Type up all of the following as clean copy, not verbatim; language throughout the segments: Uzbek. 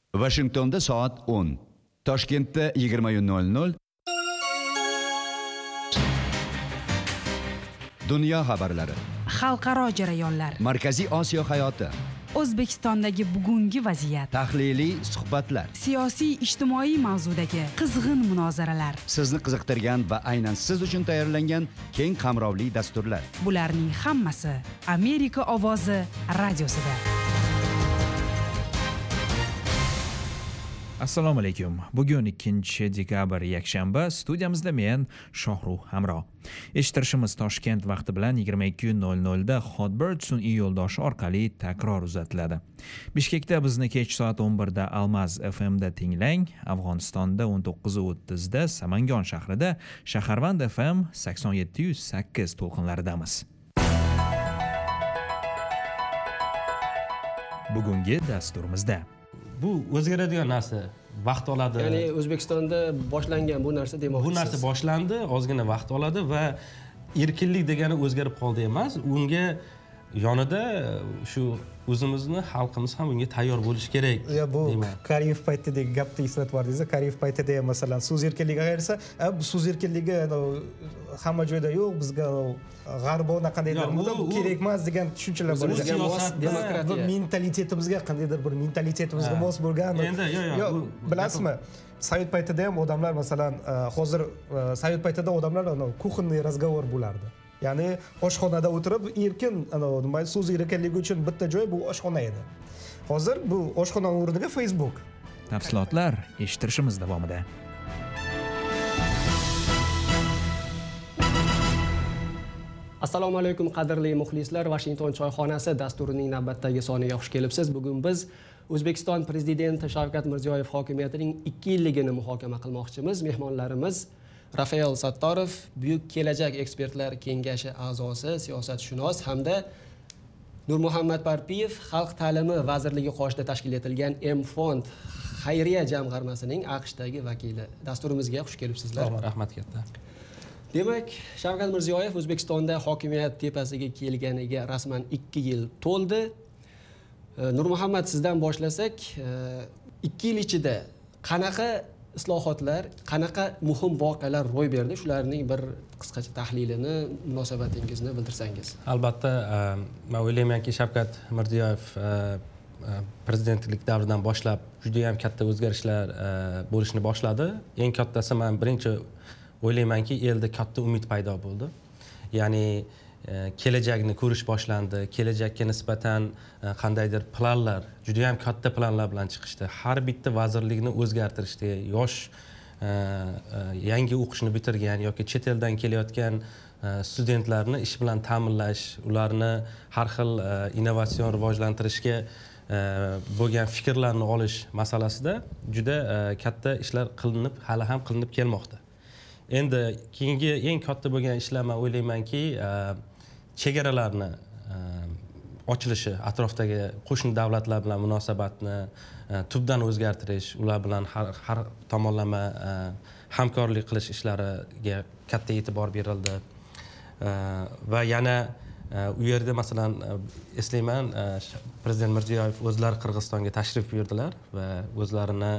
Washingtonda soat 10. Toshkentda 20:00. Dunyo xabarlari. Xalqaro jarayonlar. Markaziy Osiyo hayoti. O'zbekistondagi bugungi vaziyat. Tahliliy suhbatlar. Siyosiy ijtimoiy mavzudagi qizg'in munozaralar. Sizni qiziqtirgan va aynan siz uchun tayyorlangan keng qamrovli dasturlar. Bularning hammasi Amerika ovozi radiosida. Assalomu alaykum. Bugun 2-dekabr yakshanba, studiyamizda men Shohruh Hamro. Eshittirishimiz Toshkent vaqti bilan 22:00 da Hotbird sun'iy yo'ldoshi orqali takror uzatiladi. Bishkekda bizni kech soat 11 da Almaz FM da tinglang, Afg'onistonda 19:30 da Samangon shahrida Shaharvand FM 87.8 to'lqinlaridamiz. Bugungi dasturimizda bu o'zgaradigan narsa, vaqt oladi. Ya'ni O'zbekistonda boshlangan bu narsa demoqchisiz. Bu narsa boshlandi, ozgina vaqt oladi va erkinlik degani o'zgarib qoldi emas, unga yonida shu o'zimizni xalqimiz ham unga tayyor bo'lish kerak. Bu Karimov paytidagi gapni eslatib bordingiz. Karimov paytida ham masalan so'z erkinligi ayirsa, bu so'z erkinligi hamma joyda yo'q, bizga g'arbona qandaydir kerak emas degan tushunchalar bor. Bizga mos demokratiya. Mentalitetimizga qandaydir bir mentalitetimizga mos bo'lgan. Endi yo'q, bilasizmi? Sovet paytida ham odamlar masalan hozir Sovet paytida odamlar kuxonniy razgovor bo'lardi. Ya'ni oshxonada o'tirib erkin nima so'z erkinligi uchun bitta joy bu oshxona edi. Hozir bu oshxona o'rniga Facebook. Tafsilotlar eshittirishimiz davomida. Assalomu alaykum qadrli muxlislar. Washington choyxonasi dasturining navbatdagi soniga xush kelibsiz. Bugun biz O'zbekiston prezidenti Shavkat Mirziyoyev hokimiyatining 2 yilligini muhokama qilmoqchimiz. Mehmonlarimiz Rafael Sattorov, Buyuk kelajak ekspertlar kengashi a'zosi, siyosatshunos hamda Nurmuhammad Parpiyev, Xalq ta'limi vazirligi qoshida tashkil etilgan M-fond xayriya jamg'armasining AQShdagi vakili. Dasturimizga xush kelibsizlar. Rahmat katta. Demak, Shavkat Mirziyoyev O'zbekistonda hokimiyat tepasiga kelganiga rasman 2 yil to'ldi. Nurmuhammad, sizdan boshlasak, 2 yil ichida qanaqa islohotlar, qanaqa muhim voqealar ro'y berdi? Shularning bir qisqacha tahlilini, munosabatingizni bildirsangiz. Albatta, men o'ylaymanki, Shavkat Mirziyoyev prezidentlik davridan boshlab juda ham katta o'zgarishlar bo'lishni boshladi. Eng kattasi, men birinchi o'ylaymanki, elda katta umid paydo bo'ldi. Ya'ni kelajakni ko'rish boshlandi. Kelajakka nisbatan qandaydir planlar, juda ham katta planlar bilan chiqishdi. Har bitta vazirlikni o'zgartirishdi. Yosh yangi o'qishni bitirgan yoki chet eldan kelayotgan studentlarni ish bilan ta'minlash, ularni har xil innovatsion rivojlantirishga bo'lgan fikrlarni olish masalasida juda katta ishlar qilinib, hali ham qilinib kelmoqda. Endi keyingi eng katta bo'lgan ishlar, men o'ylaymanki, chegaralarni ochilishi, atrofdagi qo'shni davlatlar bilan munosabatni tubdan o'zgartirish, ular bilan har tomonlama hamkorlik qilish ishlariga katta e'tibor berildi. Va yana u yerda masalan eslayman, prezident Mirziyoyev o'zlari Qirg'izistonga tashrif buyurdilar va o'zlarini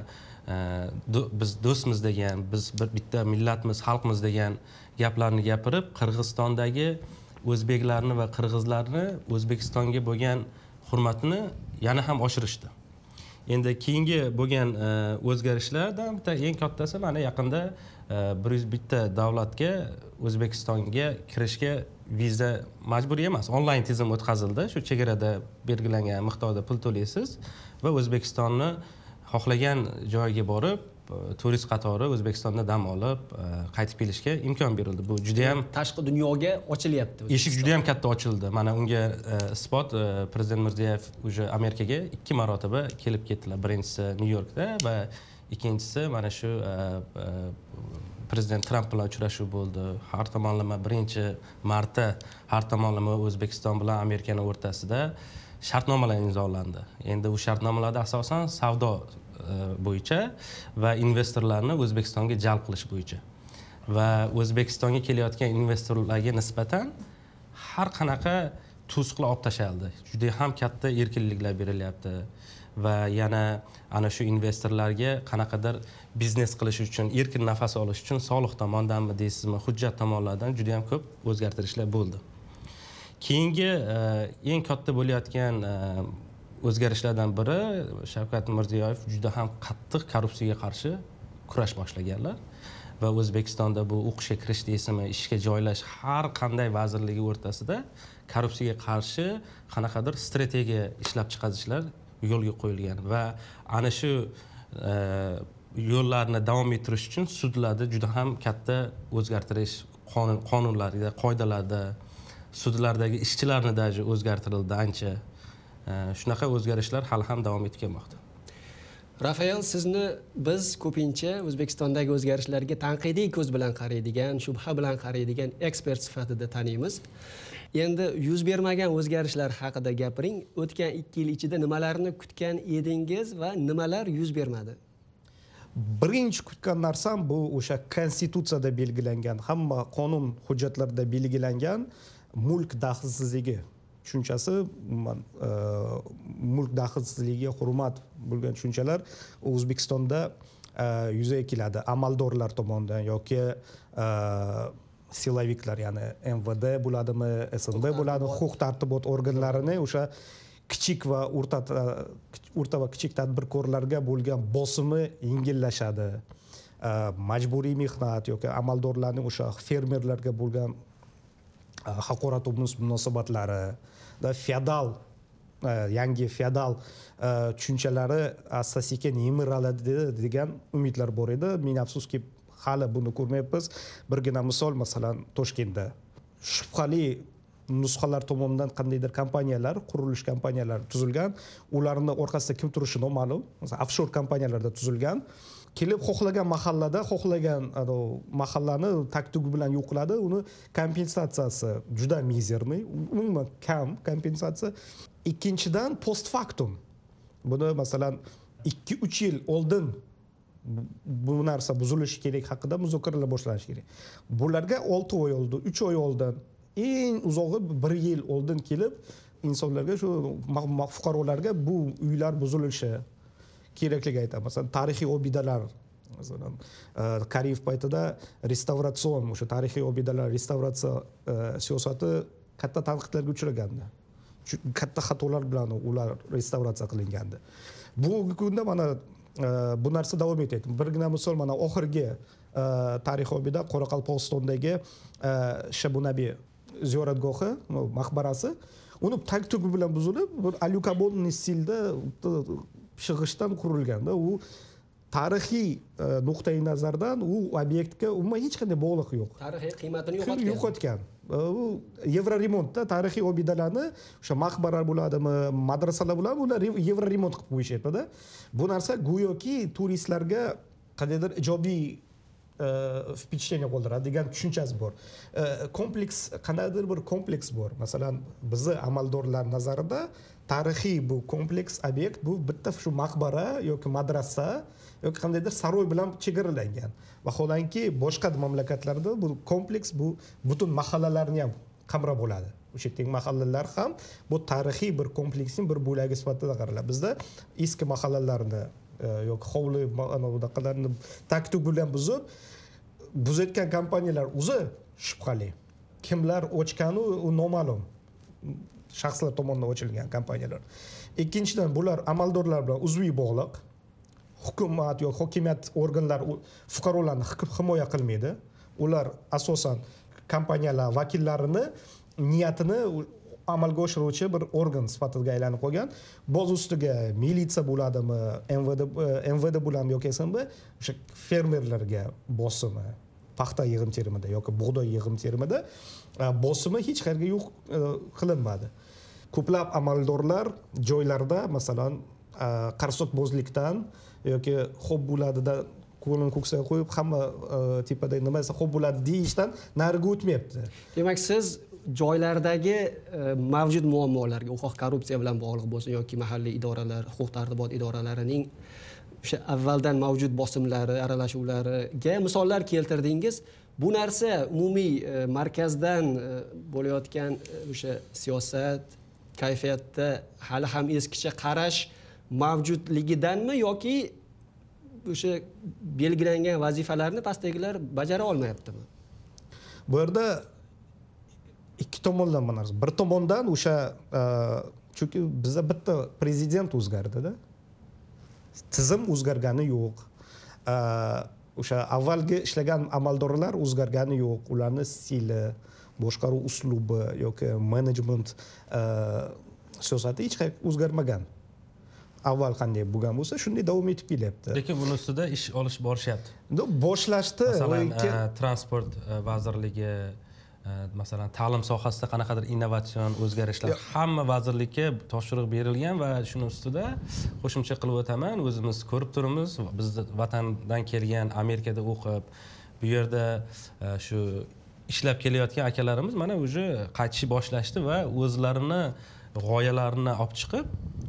biz do'stmiz degan, biz bitta millatmiz, xalqmiz degan gaplarni gapirib, Qirg'izistondagi o'zbeklarni va qirg'izlarni O'zbekistonga bo'lgan hurmatini yana ham oshirishdi. Endi keyingi bo'lgan o'zgarishlardan bitta eng kattasi, mana yaqinda 101 davlatga O'zbekistonga kirishga viza majburiy emas, onlayn tizim o'tkazildi. Shu chegarada belgilangan miqdorda pul to'laysiz va O'zbekistonni xohlagan joyga borib, turist qatori O'zbekistonda dam olib, qaytib kelishga imkon berildi. Bu juda ham tashqi dunyoga ochilyapti. Eshik juda ham katta ochildi. Mana unga isbot prezident Mirziyoyev o'sha Amerikaga 2 marotaba kelib ketdilar. Birinchisi Nyu-Yorkda va ikkinchisi mana shu prezident Tramp bilan uchrashuv bo'ldi. Har tomonlama 1-marta har tomonlama O'zbekiston bilan Amerikaning o'rtasida shartnomalar imzolandi. Endi u shartnomalarda asosan savdo bo'yicha va investorlarni O'zbekistonga jalb qilish bo'yicha. Va O'zbekistonga kelayotgan investorlarga nisbatan har qanaqa to'siqlar olib tashaldi. Juda ham katta erkinliklar berilyapti. va yana ana shu investorlarga qanaqadir biznes qilish uchun erkin nafas olish uchun soliq tomondanmi deysizmi, hujjat tomonlaridan juda ham ko'p o'zgartirishlar bo'ldi. Keyingi eng katta bo'layotgan o'zgarishlardan biri Shavkat Mirziyoyev juda ham qattiq korrupsiyaga qarshi kurash boshlaganlar va O'zbekistonda bu o'qishga kirish deysizmi, ishga joylash har qanday vazirligi o'rtasida korrupsiyaga qarshi qanaqadir strategiya ishlab chiqarishlar yo'lga qo'yilgan va ana shu yo'llarni davom ettirish uchun sudlarda juda ham katta o'zgartirish qonunlarida, qoidalarda, sudlardagi ishchilarni даже o'zgartirildi ancha. Shunaqa o'zgarishlar hali ham davom etib kelmoqda. Rafael, sizni biz ko'pincha O'zbekistondagi o'zgarishlarga tanqidiy ko'z bilan qaraydigan, shubha bilan qaraydigan ekspert sifatida taniymiz. Endi yuz bermagan o'zgarishlar haqida gapiring. O'tgan 2 yil ichida nimalarni kutgan edingiz va nimalar yuz bermadi? Birinchi kutgan narsam bu o'sha konstitutsiyada belgilangan, hamma qonun hujjatlarida belgilangan mulk daxlsizligi tushunchasi, mulk daxlsizligiga hurmat bo'lgan tushunchalar O'zbekistonda yuzaga keladi amaldorlar tomonidan yoki siloviklar, ya'ni MVD bo'ladimi, SNB bo'ladi, huquq tartibot organlarini o'sha kichik va o'rta va kichik tadbirkorlarga bo'lgan bosimi yengillashadi. Majburiy mehnat yoki amaldorlarning o'sha fermerlarga bo'lgan haqorat munosabatlari va feodal yangi feodal tushunchalari asta-sekin yemiriladi degan umidlar bor edi. Men afsuski hali buni ko'rmayapmiz. Birgina misol, masalan, Toshkentda shubhali nusxalar tomonidan qandaydir kompaniyalar, qurilish kompaniyalari tuzilgan. Ularning orqasida kim turishi noma'lum. Masalan, offshore kompaniyalarda tuzilgan. Kelib xohlagan mahallada, xohlagan mahallani taktugi bilan yo'q qiladi. Uni kompensatsiyasi juda mizerniy, umuman kam kompensatsiya. Ikkinchidan post factum. Buni masalan 2-3 yil oldin bu narsa buzilishi kerak haqida muzokaralar boshlanishi kerak. Bularga 6 oy oldi, 3 oy oldin, eng uzog'i 1 yil oldin kelib insonlarga, shu fuqarolarga bu uylar buzilishi kerakligi aytadi. Masalan, tarixiy obidalar, masalan, Kariyev paytida restavratsion, o'sha tarixiy obidalar restavratsiya siyosati katta tanqidlarga uchragandi. Katta xatolar bilan ular restavratsiya qilingandi. Bugungi kunda mana bu narsa davom etyapti. Birgina misol, mana oxirgi tarixiy obida Qoraqalpog'istondagi Shabunabi ziyoratgohi, maqbarasi, uni tag-tugi bilan buzilib, bir alyukabonniy stilda shig'ishdan qurilganda, u tarixiy nuqtai nazardan u obyektga umuman hech qanday bog'liq yo'q. Tarixiy qiymatini yo'qotgan. U Yevroremontda tarixiy obidalarni, o'sha maqbaralar bo'ladimi, madrasalar bo'ladimi, ular Yevroremont qilib qo'yishyapti-da. Bu narsa go'yoki turistlarga qandaydir ijobiy впечатление qoldiradi degan tushunchasi bor. Kompleks, qandaydir bir kompleks bor. Masalan, bizni amaldorlar nazarida tarixiy bu kompleks obyekt bu bitta shu maqbara yoki madrasa yoki qandaydir saroy bilan chegaralangan. Vaholanki boshqa mamlakatlarda bu kompleks bu butun mahallalarni ham qamrab oladi. O'sha yerdagi mahallalar ham bu tarixiy bir kompleksning bir bo'lagi sifatida qaraladi. Bizda eski mahallalarni yoki hovli anaqalarni taktug bilan buzayotgan kompaniyalar o'zi shubhali. Kimlar ochgani u noma'lum. Shaxslar tomonidan ochilgan kompaniyalar. Ikkinchidan, bular amaldorlar bilan uzviy bog'liq. Hukumat yoki hokimiyat organlari fuqarolarni himoya qilmaydi. Ular asosan kompaniyalar vakillarini niyatini amalga oshiruvchi bir organ sifatida aylanib qolgan. Boz ustiga militsiya bo'ladimi, MVD bo'ladimi yoki SNB o'sha fermerlarga bosimi, paxta yig'im-terimida yoki bug'doy yig'im-terimida bosimi hech qayerga yo'q qilinmadi. Ko'plab amaldorlar joylarda, masalan, qarsokbozlikdan yoki xo'p bo'ladida qo'lini ko'ksiga qo'yib hamma tepada nima desa xo'p bo'ladi deyishdan nariga o'tmayapti. Demak, siz joylardagi mavjud muammolarga, xoh korrupsiya bilan bog'liq bo'lsin yoki mahalliy idoralar, huquq tartibot idoralarining o'sha avvaldan mavjud bosimlari, aralashuvlariga misollar keltirdingiz. Bu narsa umumiy markazdan bo'layotgan o'sha siyosat kayfiyatda hali ham eskicha qarash mavjudligidanmi yoki o'sha belgilangan vazifalarni pastdagilar bajara olmayaptimi? Bu yerda ikki tomondan bu narsa. Bir tomondan o'sha chunki bizda bitta prezident o'zgardi-da. Tizim o'zgargani yo'q. O'sha avvalgi ishlagan amaldorlar o'zgargani yo'q. Ularning stili, boshqaruv uslubi yoki menejment siyosati hech qanday o'zgarmagan. Avval qanday bo'lgan bo'lsa, shunday davom etib kelyapti. Lekin buni ustida ish olish borishyapti. Boshlashdi. Masalan, transport vazirligi, masalan, ta'lim sohasida qanaqadir innovatsion o'zgarishlar hamma vazirlikka topshiriq berilgan va shuni ustida qo'shimcha qilib o'taman, o'zimiz ko'rib turibmiz, biz vatandan kelgan, Amerikada o'qib, bu yerda shu ishlab kelayotgan akalarimiz mana уже qaytishni boshlashdi va o'zlarini g'oyalarini olib chiqib,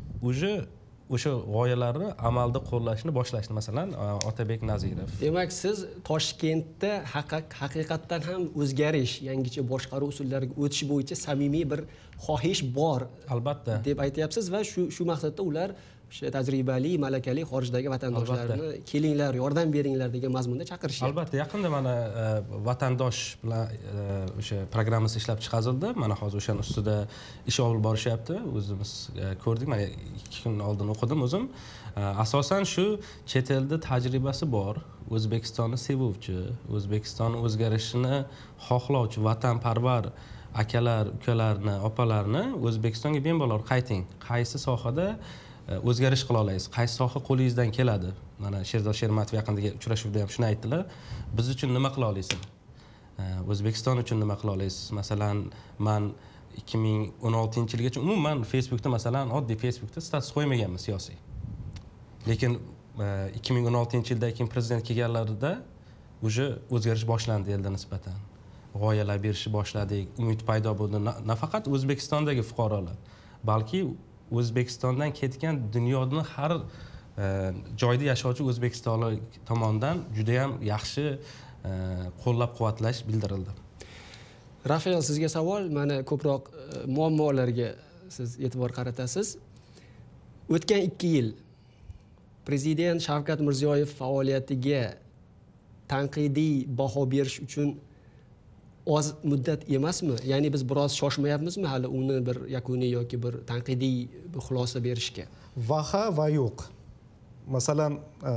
o'sha g'oyalarni amalda qo'llashni boshlashdi. Masalan, Otabek Nazirov. Demak, siz Toshkentda haqiqatdan ham o'zgarish, yangicha boshqaruv usullariga o'tish bo'yicha samimiy bir xohish bor. Albatta. deb aytyapsiz va shu maqsadda ular o'sha tajribali, malakali xorijdagi vatandoshlarni kelinglar, yordam beringlar degan mazmunda chaqirishyapti. Albatta, yaqinda mana vatandosh bilan o'sha programmasi ishlab chiqarildi. Mana hozir o'shaning ustida ish olib borishyapti. O'zimiz ko'rdik. Mana 2 kun oldin o'qidim o'zim. Asosan shu chet elda tajribasi bor, O'zbekistonni sevuvchi, O'zbekiston o'zgarishini xohlovchi, vatanparvar akalar, ukalarni, opalarni O'zbekistonga bemalol qayting. Qaysi sohada o'zgarish qila olasiz, qaysi soha qo'lingizdan keladi? Mana Sherzod Shermatov yaqindagi uchrashuvda ham shuni aytdilar. Biz uchun nima qila olasiz? O'zbekiston uchun nima qila olasiz? Masalan, men 2016-yilgacha umuman Facebookda, masalan, oddiy Facebookda status qo'ymaganman siyosiy. Lekin 2016-yilda keyin prezident kelganlarida уже o'zgarish boshlandi elda nisbatan. G'oyalar berishni boshladik, umid paydo bo'ldi. Nafaqat O'zbekistondagi fuqarolar, balki O'zbekistondan ketgan dunyoning har joyda yashovchi o'zbekistonlik tomonidan juda ham yaxshi qo'llab-quvvatlash bildirildi. Rafael, sizga savol, mana ko'proq muammolarga siz e'tibor qaratasiz. O'tgan 2 yil Prezident Shavkat Mirziyoyev faoliyatiga tanqidiy baho berish uchun oz muddat emasmi? Ya'ni biz biroz shoshmayapmizmi hali uni bir yakuniy yoki bir tanqidiy xulosa berishga? Va yo'q. Masalan,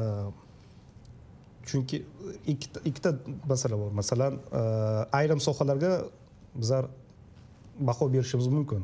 chunki ikkita masala bor. Masalan, ayrim sohalarga bizlar baho berishimiz mumkin.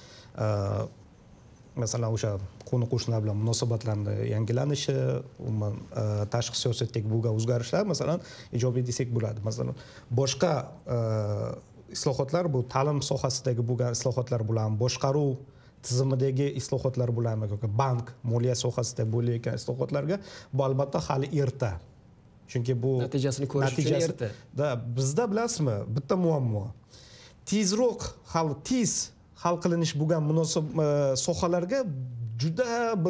Masalan, o'sha qo'ni-qo'shnilar bilan munosabatlarni yangilanishi, umuman tashqi siyosatdagi bo'lgan o'zgarishlar, masalan, ijobiy desak bo'ladi. Masalan, boshqa islohotlar, bu ta'lim sohasidagi bo'lgan islohotlar bilan, boshqaruv tizimidagi islohotlar bilan yoki bank, moliya sohasida bo'layotgan islohotlarga bu albatta hali erta. Chunki bu natijasini ko'rish uchun erta. Bizda bilasizmi, bitta muammo. Tezroq hal qilinish bo'lgan sohalarga juda bir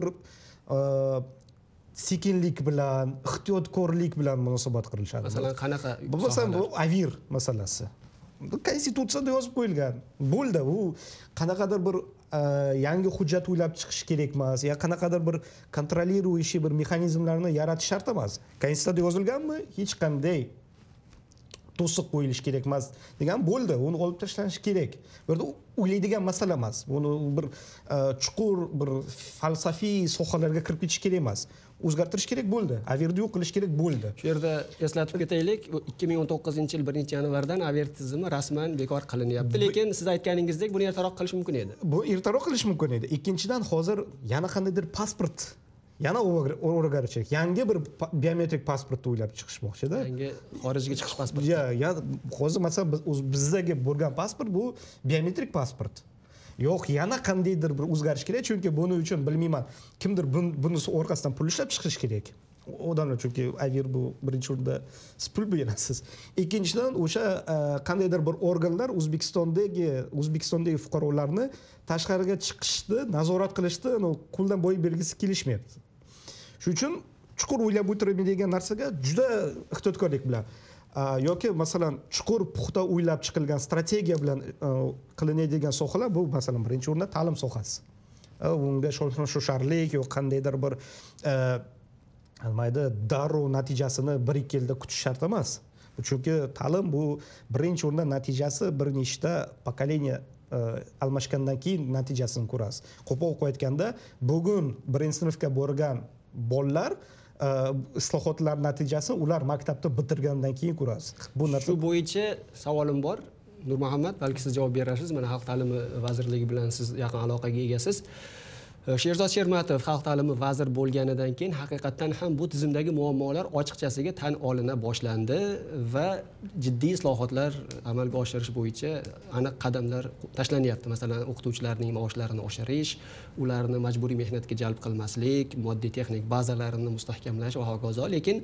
sekinlik bilan, ehtiyotkorlik bilan munosabat qilishadi. Masalan, qanaqa? Masalan, bu avir masalasi. Konstitutsiyada yozib qo'yilgan. Bo'ldi, u qanaqadir bir yangi hujjat o'ylab chiqish kerak emas, ya qanaqadir bir kontrolliruющий bir mexanizmlarni yaratish shart emas. Konstitutsiyada yozilganmi? Hech qanday to'siq qo'yilish kerak emas degan bo'ldi. Uni olib tashlanish kerak. Bu yerda o'ylaydigan masala emas. Buni bir chuqur bir falsafiy sohalarga kirib ketish kerak emas. O'zgartirish kerak bo'ldi. Averni yo'q qilish kerak bo'ldi. Shu yerda eslatib ketaylik, 2019-yil 1-yanvardan Aver tizimi rasman bekor qilinyapti. Lekin siz aytganingizdek, buni ertaroq qilish mumkin edi. Bu ertaroq qilish mumkin edi. Ikkinchidan, hozir yana qandaydir pasport yana o'rganish kerak. Yangi bir biometrik pasportni o'ylab chiqishmoqchi-da. Yangi xorijga chiqish pasporti. Ya, hozir masalan bizdagi bo'lgan pasport bu biometrik pasport. Yo'q, yana qandaydir bir o'zgarish kerak, chunki buning uchun bilmayman, kimdir buni orqasidan pul ishlab chiqish kerak. Odamlar, chunki aver bu birinchi o'rinda pul berasiz. Ikkinchidan, o'sha qandaydir bir organlar O'zbekistondagi fuqarolarni tashqariga chiqishni nazorat qilishni qo'ldan boy belgisi kelishmayapti. Shuning uchun chuqur o'ylab o'tiradigan narsaga juda ehtiyotkorlik bilan yoki masalan chuqur puxta o'ylab chiqilgan strategiya bilan qilinadigan sohalar bu masalan birinchi o'rinda ta'lim sohasi. unga shosharlik yoki qandaydir bir nimaydi darrov natijasini 1-2 yilda kutish shart emas. Chunki ta'lim bu birinchi o'rinda natijasi bir nechta pokoleniya almashgandan keyin natijasini ko'rasiz. Qo'pol aytganda, bugun 1-sinfga borgan bolalar islohotlar natijasini ular maktabda bitirgandan keyin ko'rasiz. Bu Shu bo'yicha savolim bor. Nurmuhammad, balki siz javob berasiz. Mana Xalq ta'limi vazirligi bilan siz yaqin aloqaga egasiz. Sherzod Shermatov xalq ta'limi vazir bo'lganidan keyin haqiqatan ham bu tizimdagi muammolar ochiqchasiga tan olina boshlandi va jiddiy islohotlar amalga oshirish bo'yicha aniq qadamlar tashlanyapti. Masalan, o'qituvchilarning maoshlarini oshirish, ularni majburiy mehnatga jalb qilmaslik, moddiy texnik bazalarini mustahkamlash va hokazo. Lekin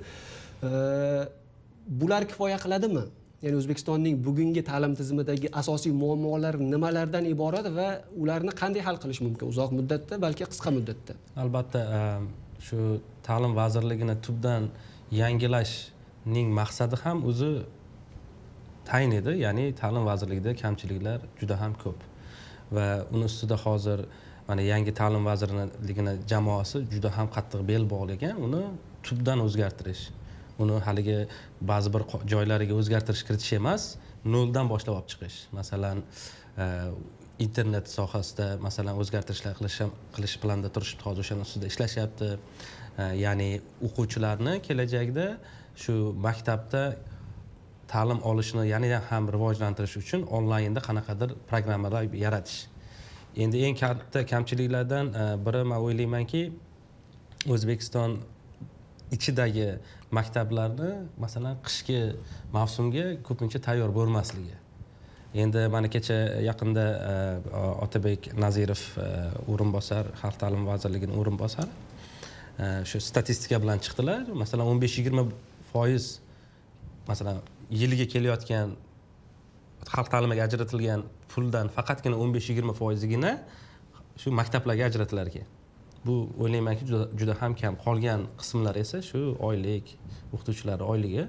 bular kifoya qiladimi? Ya'ni O'zbekistonning bugungi ta'lim tizimidagi asosiy muammolar nimalardan iborat va ularni qanday hal qilish mumkin? Uzoq muddatda, balki qisqa muddatda. Albatta, shu ta'lim vazirligini tubdan yangilashning maqsadi ham o'zi tayin edi. Ya'ni ta'lim vazirligida kamchiliklar juda ham ko'p. Va uni ustida hozir mana yangi ta'lim vazirligini jamoasi juda ham qattiq bel bog'lagan, uni tubdan o'zgartirish. Uni haligi ba'zi bir joylariga o'zgartirish kiritish emas, noldan boshlab olib chiqish. Masalan, internet sohasida masalan o'zgartirishlar qilish planida turishibdi, hozir o'shaning ustida ishlashyapti. Ya'ni o'quvchilarni kelajakda shu maktabda ta'lim olishni yana ham rivojlantirish uchun onlaynda qanaqadir programmalar yaratish. Endi eng katta kamchiliklardan biri men o'ylaymanki, O'zbekiston ichidagi maktablarni masalan qishki mavsumga ko'pincha tayyor bo'lmasligi. Endi mana kecha yaqinda Otabek Nazirov o'rinbosar, Xalq ta'limi vazirligining o'rinbosari shu statistika bilan chiqdilar. Masalan 15-20% masalan yiliga kelayotgan xalq ta'limiga ajratilgan puldan faqatgina 15-20%gina shu maktablarga ajratilar ekan. Bu o'ylaymanki juda ham kam. Qolgan qismlar esa shu oylik o'qituvchilar oyligi.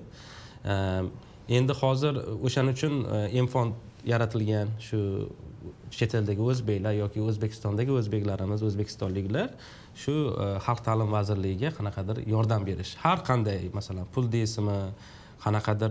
Endi hozir o'shaning uchun M-fond yaratilgan, shu chet eldagi o'zbeklar yoki O'zbekistondagi o'zbeklarimiz, o'zbekistonliklar shu xalq ta'lim vazirligiga qanaqadir yordam berish. Har qanday, masalan, pul deysizmi, qanaqadir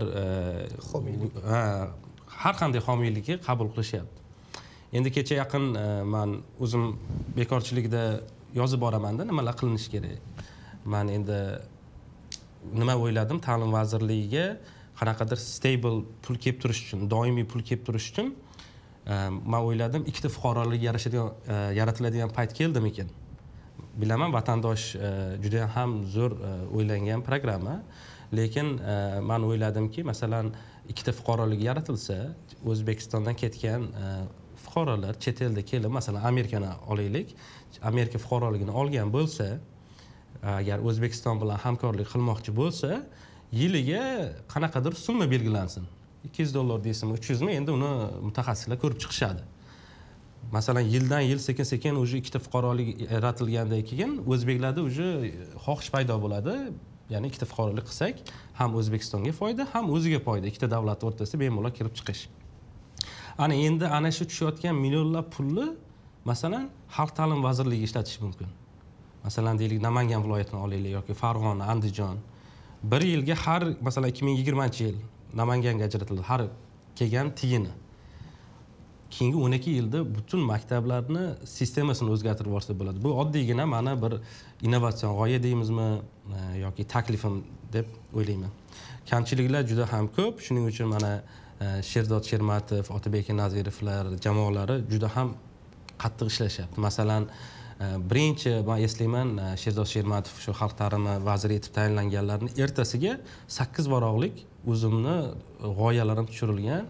har qanday homiylikni qabul qilishyapti. Endi kecha yaqin men o'zim bekorchilikda yozib boramanda nimalar qilinishi kerak. Men endi nima o'yladim, ta'lim vazirligiga qanaqadir stable pul kelib turish uchun, doimiy pul kelib turish uchun men o'yladim, ikkita fuqarolik yaratiladigan payt keldimikin. Bilaman, vatandosh juda ham zo'r o'ylangan programma, lekin men o'yladimki, masalan, ikkita fuqarolik yaratilsa, O'zbekistondan ketgan fuqarolar chet elda kelib, masalan, Amerikani olaylik, Amerika fuqaroligini olgan bo'lsa, agar O'zbekiston bilan hamkorlik qilmoqchi bo'lsa, yiliga qanaqadir summa belgilansin. $200 deysizmi, 300 mi, endi uni mutaxassislar ko'rib chiqishadi. Masalan, yildan yil sekin-sekin o'sha ikkita fuqarolik yaratilgandan keyin o'zbeklarda o'sha xohish paydo bo'ladi. Ya'ni ikkita fuqarolik qilsak, ham O'zbekistonga foyda, ham o'ziga foyda. Ikkita davlat o'rtasida bemalol kirib chiqish. Ana endi ana shu tushayotgan millionlab pulni masalan Xalq ta'lim vazirligi ishlatish mumkin. Masalan, deylik, Namangan viloyatini olaylik yoki Farg'ona, Andijon. Bir yilga har, masalan, 2020-yil Namanganga ajratildi har kelgan tiyini. Keyingi 12 yilda butun maktablarni sistemasini o'zgartirib yuborsa bo'ladi. Bu oddiygina mana bir innovatsion g'oya deymizmi yoki taklifim deb o'ylayman. Kamchiliklar juda ham ko'p. Shuning uchun mana Sherzod Shermatov, Otabek Nazirovlar jamoalari juda ham qattiq ishlashyapti. Masalan, birinchi men eslayman, Sherzod Shermatov shu xalq ta'limi vaziri etib tayinlanganlarning ertasiga 8 varog'lik o'zimni g'oyalarim tushirilgan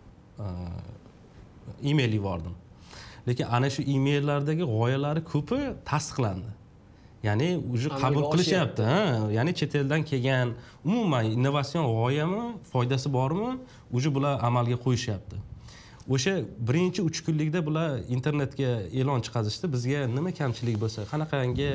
email yubordim. Lekin ana shu emaillardagi g'oyalari ko'pi tasdiqlandi. Ya'ni o'zi qabul qilishyapti, ya'ni chet eldan kelgan umuman innovatsion g'oyami, foydasi bormi, o'zi bular amalga qo'yishyapti. O'sha birinchi 3 kunlikda bular internetga e'lon chiqazishdi, bizga nima kamchilik bo'lsa, qanaqangi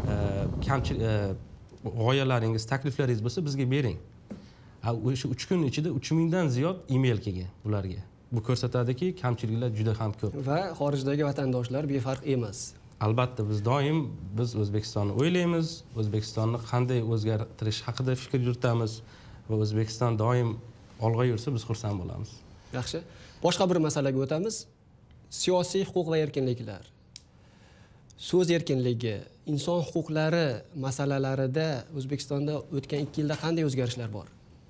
g'oyalaringiz, takliflaringiz bo'lsa bizga bering. O'sha 3 kun ichida 3000 dan ziyod email kelgan ularga. Bu ko'rsatadiki, kamchiliklar juda ham ko'p. Va xorijdagi vatandoshlar befarq emas. albatta biz doim biz O'zbekistonni o'ylaymiz, O'zbekistonni qanday o'zgartirish haqida fikr yuritamiz va O'zbekiston doim olg'a yursa biz xursand bo'lamiz. Yaxshi. Boshqa bir masalaga o'tamiz. Siyosiy huquq va erkinliklar. So'z erkinligi, inson huquqlari masalalarida O'zbekistonda o'tgan 2 yilda qanday o'zgarishlar bor?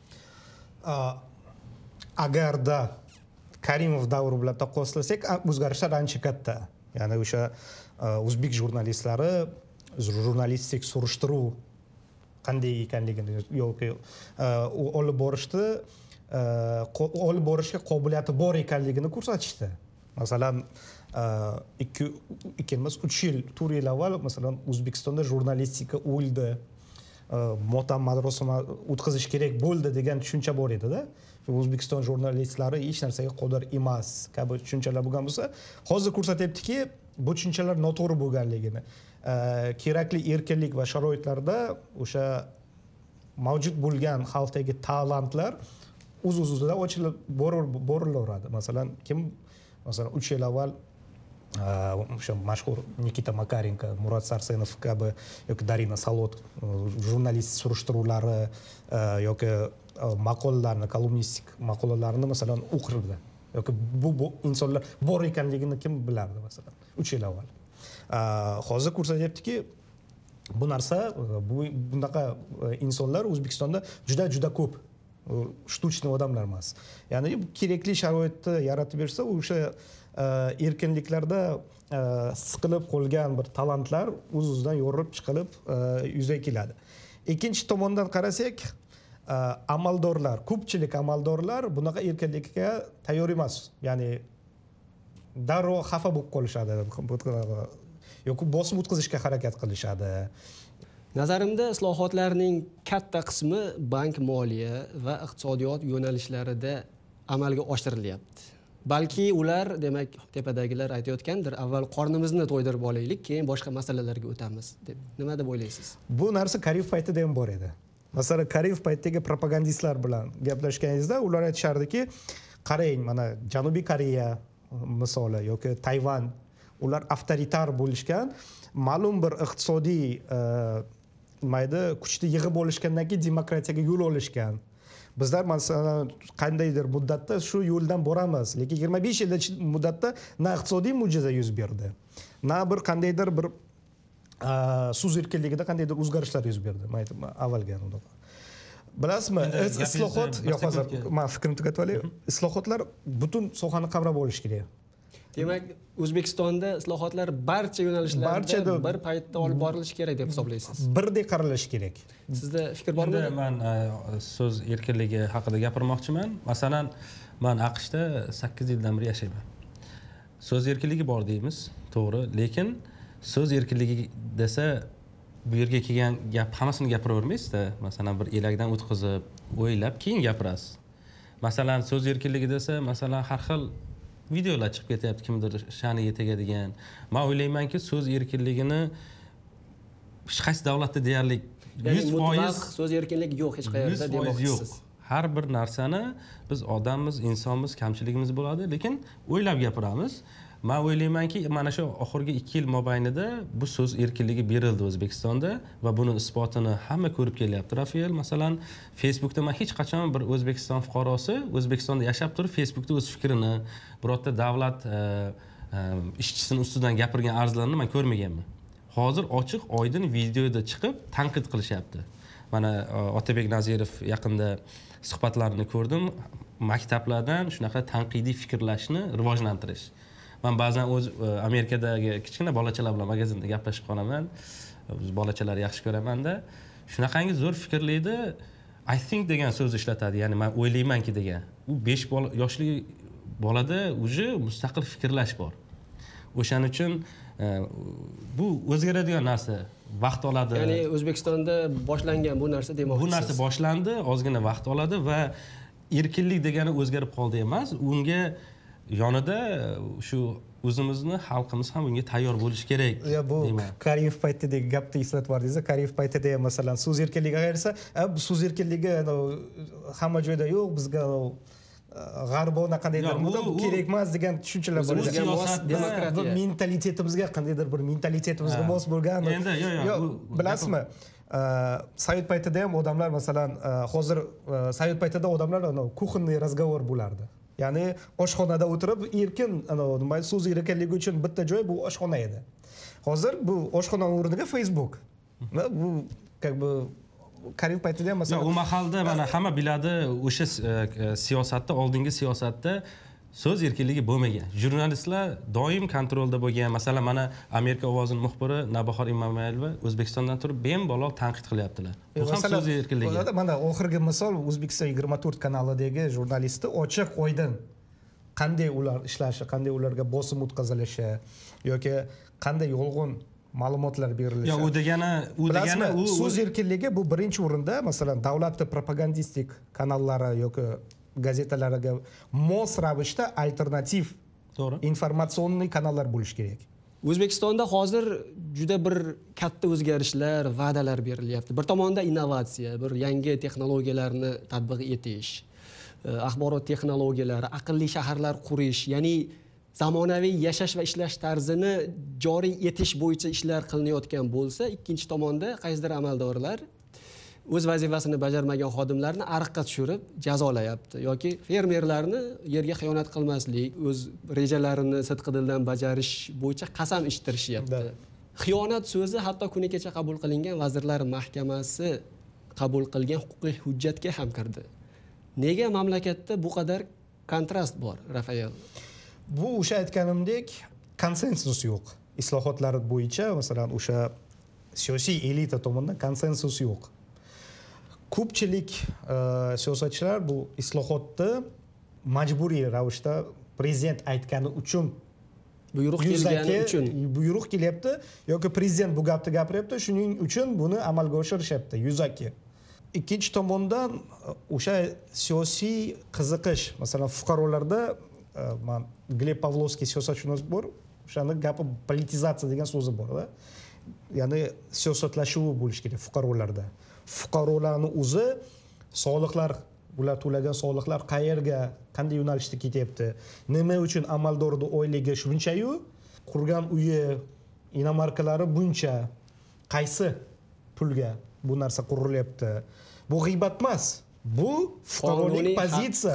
Agarda Karimov davri bilan taqqoslasak, o'zgarishlar ancha katta. Ya'ni o'sha o'zbek jurnalistlari jurnalistik surishtiruv qanday ekanligini yoki olib borishga qobiliyati bor ekanligini ko'rsatishdi. Masalan, 3 yil, 4 yil avval masalan O'zbekistonda jurnalistika o'ldi, motam marosimi o'tkazish kerak bo'ldi degan tushuncha bor edi-da. O'zbekiston jurnalistlari hech narsaga qodir emas kabi tushunchalar bo'lgan bo'lsa, hozir ko'rsatyaptiki, bu tushunchalar noto'g'ri bo'lganligini. Kerakli erkinlik va sharoitlarda o'sha mavjud bo'lgan xalqdagi talantlar o'z-o'zidan ochilib borilaveradi. Masalan, 3 yil avval o'sha mashhur Nikita Makarenko, Murat Sarsenov kabi yoki Darina Salot jurnalist surishtiruvlari yoki maqolalarni, kolumnistik maqolalarni masalan o'qirdi. Yoki bu insonlar bor ekanligini kim bilardi masalan 3 yil avval. Hozir ko'rsatyaptiki, bu narsa, bunaqa insonlar O'zbekistonda juda ko'p. Shtuchniy odamlar emas. Ya'ni kerakli sharoitni yaratib bersa, o'sha erkinliklarda siqilib qolgan bir talantlar o'z-o'zidan yo'rilib chiqilib yuzaga keladi. Ikkinchi tomondan qarasak, amaldorlar, ko'pchilik amaldorlar bunaqa erkinlikka tayyor emas. Ya'ni darrov xafa bo'lib qolishadi yoki bosim o'tkazishga harakat qilishadi. Nazarimda islohotlarning katta qismi bank, moliya va iqtisodiyot yo'nalishlarida amalga oshirilyapti. Balki ular, demak, tepadagilar aytayotgandir, avval qornimizni to'ydirib olaylik, keyin boshqa masalalarga o'tamiz deb. Nima deb o'ylaysiz? Bu narsa Karimov paytida ham bor edi. Masalan, Karimov paytidagi propagandistlar bilan gaplashganingizda ular aytishardiki, qarang, mana Janubiy Koreya misoli yoki Tayvan, ular avtoritar bo'lishgan, ma'lum bir iqtisodiy kuchni yig'ib olishgandan keyin demokratiyaga yo'l olishgan. Bizlar masalan qandaydir muddatda shu yo'ldan boramiz, lekin 25 yil muddatda na iqtisodiy mo'jiza yuz berdi, na bir qandaydir bir so'z erkinligida qandaydir o'zgarishlar yuz berdi. Men aytdim avvalga unda. Bilasizmi, islohot, yo'q hozir men fikrimni tugatib olay. Islohotlar butun sohani qamrab olish kerak. Demak, O'zbekistonda islohotlar barcha yo'nalishlarda bir paytda olib borilishi kerak deb hisoblaysiz. Birdek qaralishi kerak. Sizda fikr bormi? Men so'z erkinligi haqida gapirmoqchiman. Masalan, men AQShda 8 yildan beri yashayman. So'z erkinligi bor deymiz, to'g'ri, lekin so'z erkinligi desa bu yerga kelgan gap hammasini gapiravermaysiz-da. Masalan, bir elakdan o'tkazib, o'ylab keyin gapirasiz. Masalan, so'z erkinligi desa, masalan, har xil videolar chiqib ketyapti, kimdir sha'niga tegadigan. Men o'ylaymanki, so'z erkinligini hech qaysi davlatda deyarli 100% so'z erkinligi yo'q hech qayerda demoqchisiz. Har bir narsani biz odammiz, insonmiz, kamchiligimiz bo'ladi, lekin o'ylab gapiramiz. Men o'ylaymanki, mana shu oxirgi 2 yil mobaynida bu so'z erkinligi berildi O'zbekistonda va buni isbotini hamma ko'rib kelyapti. Rafael, masalan, Facebookda men hech qachon bir O'zbekiston fuqarosi O'zbekistonda yashab turib Facebookda o'z fikrini, birorta davlat ishchisini ustidan gapirgan arzlarni men ko'rmaganman. Hozir ochiq, oydin videoda chiqib tanqid qilishyapti. Mana Otabek Nazirov yaqinda suhbatlarini ko'rdim. Maktablardan shunaqa tanqidiy fikrlashni rivojlantirish. Men ba'zan o'z Amerikadagi kichkina bolachalar bilan magazinda gaplashib qolaman. Biz bolachalar yaxshi ko'raman-da. Shunaqangi zo'r fikrlaydi. I think degan so'zni ishlatadi. Ya'ni men o'ylaymanki degan. U 5 yoshli bolada uje mustaqil fikrlash bor. O'shaning uchun bu o'zgaradigan narsa, vaqt oladi. Ya'ni O'zbekistonda boshlangan bu narsa demoqchisiz. Bu narsa boshlandi, ozgina vaqt oladi va erkinlik degani o'zgarib qoldi emas, unga yonida shu o'zimizni xalqimiz ham bunga tayyor bo'lish kerak. Bu Karimov paytidagi gapni eslatib bordingiz. Karimov paytida ham masalan so'z erkinligi ayirsa, bu so'z erkinligi hamma joyda yo'q, bizga g'arbona qandaydir Yo'q, bu kerak emas degan tushunchalar bor. O'zimizga mos siyosatda demokratiya. Bu mentalitetimizga qandaydir bir mentalitetimizga mos bo'lgan. Endi yo'q, bilasizmi? Sovet paytida ham odamlar masalan hozir sovet paytida odamlar kuxonniy razgovor bo'lardi. Ya'ni oshxonada o'tirib erkin nima so'z erkinligi uchun bitta joy bu oshxona edi. Hozir bu oshxona o'rniga Facebook. Bu как бы Karim paytida ham masalan u mahalda mana hamma biladi o'sha siyosatda oldingi siyosatda so'z erkinligi bo'lmagan. Jurnalistlar doim kontrolda bo'lgan. Masalan, mana Amerika ovozining muxbiri Nabahor Imamayeva O'zbekistondan turib bemalol tanqid qilyaptilar. Bu ham so'z erkinligi. Mana oxirgi misol O'zbekiston 24 kanalidagi jurnalisti ochiq oydin qanday ular ishlashi, qanday ularga bosim o'tkazilishi yoki qanday yolg'on ma'lumotlar berilishi. Yo'q, u degani so'z erkinligi bu birinchi o'rinda, masalan, davlatning propagandistik kanallari yoki gazetalariga mos ravishda alternativ to'g'ri informatsion kanallar bo'lishi kerak. O'zbekistonda hozir juda bir katta o'zgarishlar, va'dalar berilyapti. Bir tomonda innovatsiya, bir yangi texnologiyalarni tatbiq etish, axborot texnologiyalari, aqlli shaharlar qurish, ya'ni zamonaviy yashash va ishlash tarzini joriy etish bo'yicha ishlar qilinayotgan bo'lsa, ikkinchi tomonda qaysidir amaldorlar o'z vazifasini bajarmagan xodimlarni ariqqa tushirib jazolayapti yoki fermerlarni yerga xiyonat qilmaslik, o'z rejalarini sidqidildan bajarish bo'yicha qasam ichtirishyapti. Xiyonat so'zi hatto kuni kecha qabul qilingan Vazirlar Mahkamasi qabul qilgan huquqiy hujjatga ham kirdi. Nega mamlakatda bu qadar kontrast bor, Rafael? Bu o'sha aytganimdek konsensus yo'q. Islohotlar bo'yicha, masalan, o'sha siyosiy elita tomonidan konsensus yo'q. Ko'pchilik siyosatchilar bu islohotni majburiy ravishda prezident aytgani uchun buyruq kelgani uchun buyruq kelyapti yoki prezident bu gapni gapiryapti, shuning uchun buni amalga oshirishyapti yuzaki. Ikkinchi tomondan o'sha siyosiy qiziqish, masalan, fuqarolarda man Gleb Pavlovskiy siyosatshunos bor, o'shani gapi politizatsiya degan so'zi bor-da. Ya'ni siyosatlashuv bo'lish kerak fuqarolarda. Fuqarolarni o'zi soliqlar, ular to'lagan soliqlar qayerga, qanday yo'nalishda ketyapti, nima uchun amaldorning oyligi shuncha-yu, qurgan uyi, inomarkalari buncha, qaysi pulga bu narsa qurilyapti. Bu g'iybat emas. Bu fuqarolik pozitsiya,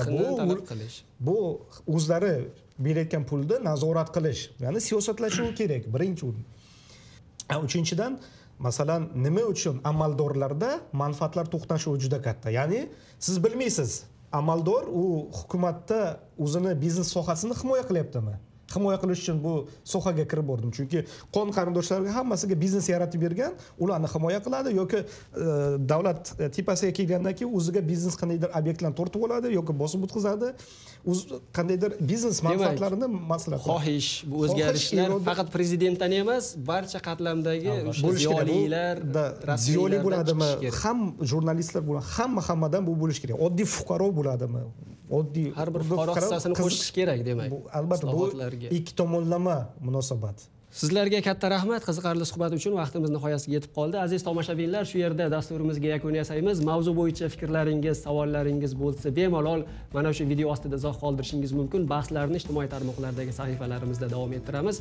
bu o'zlari berayotgan pulni nazorat qilish, ya'ni siyosatlashuv kerak birinchi o'rin. Uchinchidan, masalan, nima uchun amaldorlarda manfaatlar to'qnashuvi juda katta. Ya'ni siz bilmaysiz, amaldor u hukumatda o'zini biznes sohasini himoya qilyaptimi? Himoya qilish uchun bu sohaga kirib bordim. Chunki qon qarindoshlariga hammasiga biznes yaratib bergan, ularni himoya qiladi yoki davlat tepasiga kelgandan keyin o'ziga biznes qandaydir obyektlarni tortib oladi yoki bosib o'tkazadi. Qandaydir biznes manfaatlarini maslahat. Xohish, bu o'zgarishlar faqat prezidentdan emas, barcha qatlamdagi ziyolilar, ziyoli bo'ladimi, ham jurnalistlar bo'ladi, hammadan bu bo'lish kerak. Oddiy fuqaro bo'ladimi? Oddiy har bir fuqaro hissasini qo'shish kerak, demak. Albatta, bu ikki tomonlama munosabat. Sizlarga katta rahmat qiziqarli suhbat uchun. Vaqtimiz nihoyasiga yetib qoldi. Aziz tomoshabinlar, shu yerda dasturimizga yakun yasaymiz. Mavzu bo'yicha fikrlaringiz, savollaringiz bo'lsa, bemalol mana shu video ostida izoh qoldirishingiz mumkin. Bahslarni ijtimoiy tarmoqlardagi sahifalarimizda davom ettiramiz.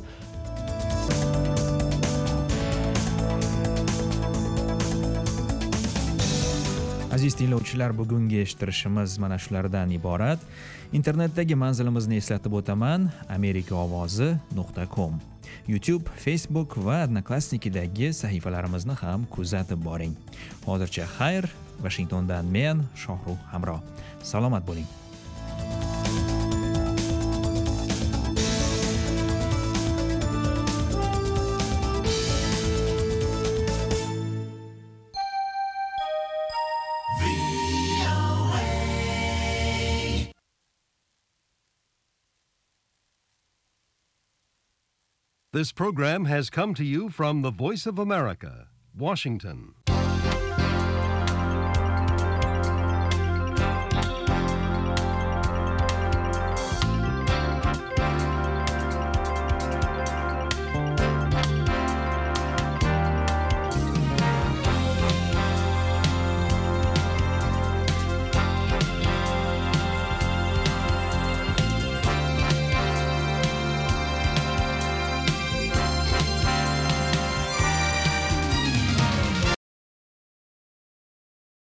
Aziz tinglovchilar, bugungi eshittirishimiz mana shulardan iborat. Internetdagi manzilimizni eslatib o'taman: amerikaovozi.com. YouTube, Facebook va Odnoklassnikidagi sahifalarimizni ham kuzatib boring. Hozircha xayr, Washingtondan men Shohruh Hamro. Salomat bo'ling. This program has come to you from the Voice of America, Washington.